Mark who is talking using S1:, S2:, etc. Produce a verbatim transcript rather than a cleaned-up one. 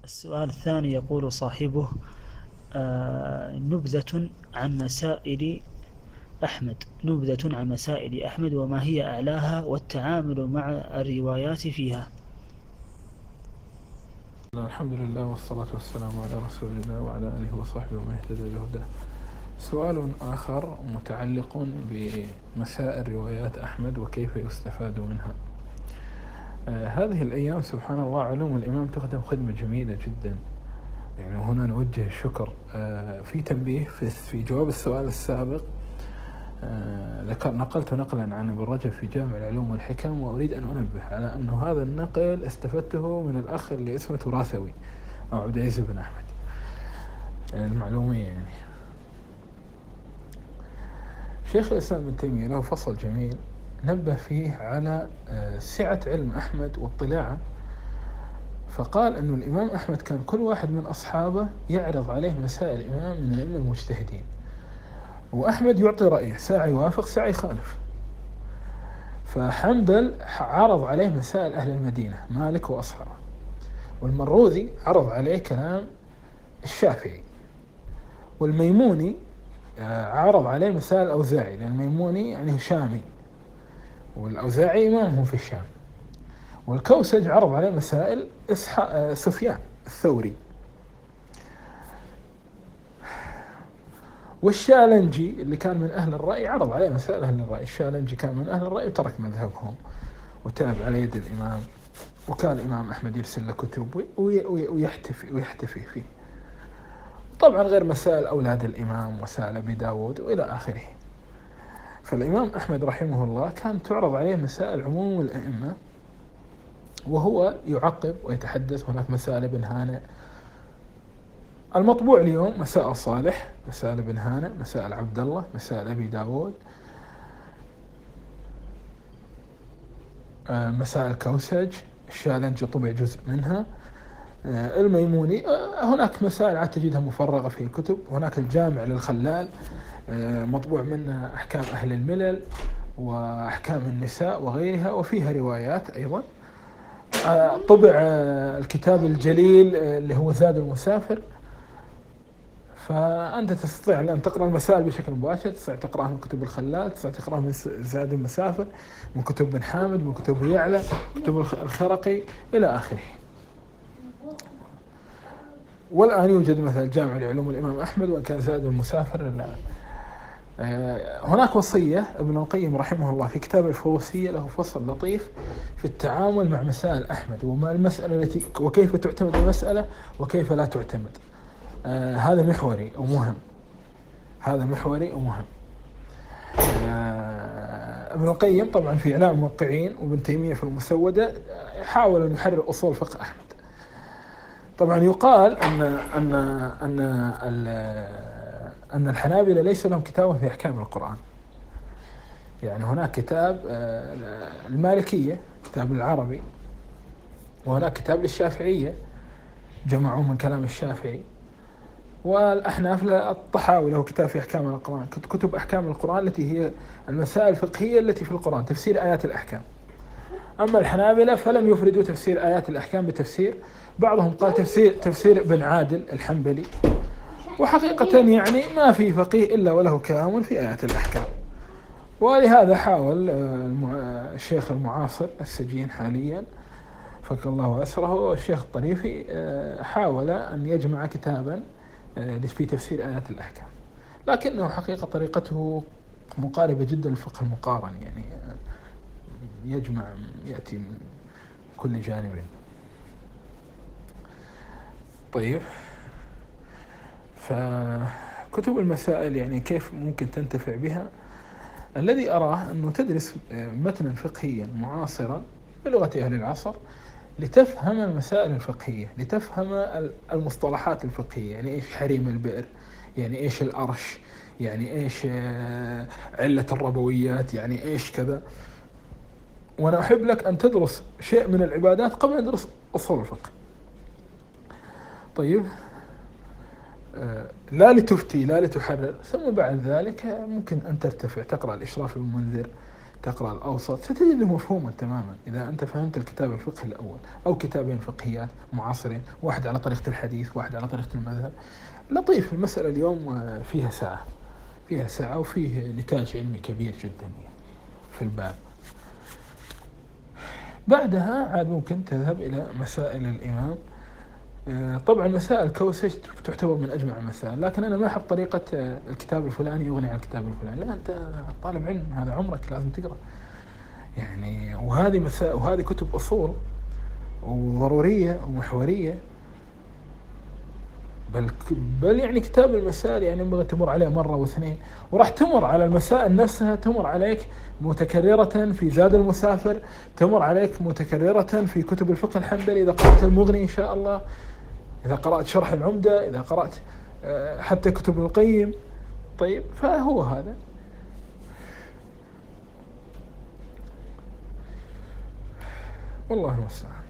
S1: السؤال الثاني يقول صاحبه: آه نبذة عن مسائل أحمد نبذة عن مسائل أحمد وما هي أعلاها والتعامل مع الروايات فيها.
S2: الحمد لله والصلاة والسلام على رسول الله وعلى آله وصحبه ومن اهتدى بهداه. سؤال آخر متعلق بمسائل روايات أحمد وكيف يستفاد منها. آه هذه الأيام سبحان الله علوم الإمام تخدم خدمة جميلة جدا، يعني هنا نوجه الشكر. آه في تنبيه في, في جواب السؤال السابق، آه ذكر نقلت نقلا عن ابن رجب في جامع العلوم والحكم، وأريد أن أنبه على أن هذا النقل استفدته من الأخ اللي اسمه تراثوي أو عبد العزيز بن أحمد، يعني المعلومية. يعني شيخ الإسلام ابن تيمية له فصل جميل نبه فيه على سعة علم أحمد واطلاعه، فقال أن الإمام أحمد كان كل واحد من أصحابه يعرض عليه مسائل الإمام من الأئمة المجتهدين، وأحمد يعطي رأيه، ساعة يوافق ساعة يخالف. فحنبل عرض عليه مسائل أهل المدينة مالك وأصحابه، والمروذي عرض عليه كلام الشافعي، والميموني عرض عليه مسائل الأوزاعي، لأن الميموني يعني شامي والأوزاعي إمامه في الشام، والكوسج عرض عليه مسائل سفيان الثوري، والشالنجي اللي كان من أهل الرأي عرض عليه مسائل أهل الرأي. الشالنجي كان من أهل الرأي وترك مذهبهم وتاب على يد الإمام، وكان الإمام أحمد يرسل له كتب ويحتفي ويحتفي فيه، طبعا غير مسائل أولاد الإمام وسائل أبي داود وإلى آخره. فالإمام أحمد رحمه الله كان تعرض عليه مسائل عموم الأئمة وهو يعقب ويتحدث. هناك مسائل ابن هانئ المطبوع اليوم، مسائل صالح، مسائل ابن هانئ، مسائل عبد الله، مسائل أبي داود، مسائل كوسج. الشالنجي طبع جزء منها، الميموني. هناك مسائل عاد تجدها مفرغة في الكتب. هناك الجامع للخلال مطبوع منه أحكام أهل الملل وأحكام النساء وغيرها، وفيها روايات أيضا. طبع الكتاب الجليل اللي هو زاد المسافر، فأنت تستطيع أن تقرأ المسائل بشكل مباشر، تستطيع تقرأها من كتب الخلال، تستطيع تقرأها من زاد المسافر، من كتب بن حامد، من كتب يعلى، كتب الخرقي إلى آخره. والآن يوجد مثلا جامع لعلوم الإمام أحمد، وإن كان زاد المسافر الآن. هناك وصية ابن القيم رحمه الله في كتاب الفروسية، له فصل لطيف في التعامل مع مسائل أحمد، وما المسألة التي وكيف تعتمد المسألة وكيف لا تعتمد. آه هذا محوري ومهم، هذا محوري ومهم. آه ابن القيم طبعا في إعلام الموقعين وابن تيمية في المسودة حاول أن يحرر أصول فقه أحمد. طبعا يقال أن أن أن أن الحنابلة ليس لهم كتاب في أحكام القرآن، يعني هناك كتاب المالكية كتاب العربي، وهناك كتاب للشافعية جمعوا من كلام الشافعي، والأحناف الطحاوي له كتاب في أحكام القرآن، كتب أحكام القرآن التي هي المسائل الفقهية التي في القرآن، تفسير آيات الأحكام. أما الحنابلة فلم يفردوا تفسير آيات الأحكام بتفسير، بعضهم قال تفسير تفسير ابن عادل الحنبلي، وحقيقة يعني ما في فقيه إلا وله كلام في آيات الأحكام. ولهذا حاول الشيخ المعاصر السجين حاليا فك الله أسره الشيخ الطريفي حاول أن يجمع كتابا في تفسير آيات الأحكام، لكنه حقيقة طريقته مقاربة جدا للفقه المقارن، يعني يجمع يأتي من كل جانب. طيب، فكتب المسائل يعني كيف ممكن تنتفع بها؟ الذي أراه أنه تدرس متنا فقهيا معاصرا بلغة أهل العصر لتفهم المسائل الفقهية، لتفهم المصطلحات الفقهية، يعني إيش حريم البئر، يعني إيش الأرش، يعني إيش علة الربويات، يعني إيش كذا. وأنا أحب لك أن تدرس شيء من العبادات قبل أن تدرس أصول الفقه. طيب، لا لتفتي لا لتحرر، ثم بعد ذلك ممكن أن ترتفع تقرأ الإشراف المنذر، تقرأ الأوسط ستجده مفهوما تماما إذا أنت فهمت الكتاب الفقهي الأول أو كتابين فقهيات معاصرين، واحد على طريقة الحديث واحد على طريقة المذهب. لطيف المسألة اليوم فيها ساعة فيها ساعة وفيه نتاج علمي كبير جدا في الباب. بعدها عاد ممكن تذهب إلى مسائل الإمام. طبعا مسائل كوسج تعتبر من أجمع المسائل، لكن أنا ما أحب طريقة الكتاب الفلاني يغني عن الكتاب الفلاني. لا، أنت طالب علم، هذا عمرك لازم تقرأ يعني. وهذه مسائل وهذه كتب أصول وضرورية ومحورية. بل بل يعني كتاب المسائل يعني ينبغي تمر عليه مرة واثنين، وراح تمر على المسائل نفسها، تمر عليك متكررة في زاد المسافر، تمر عليك متكررة في كتب الفقه الحنبلي إذا قرأت المغني إن شاء الله، إذا قرأت شرح العمدة، إذا قرأت حتى كتب القيم. طيب، فهو هذا. والله المستعان.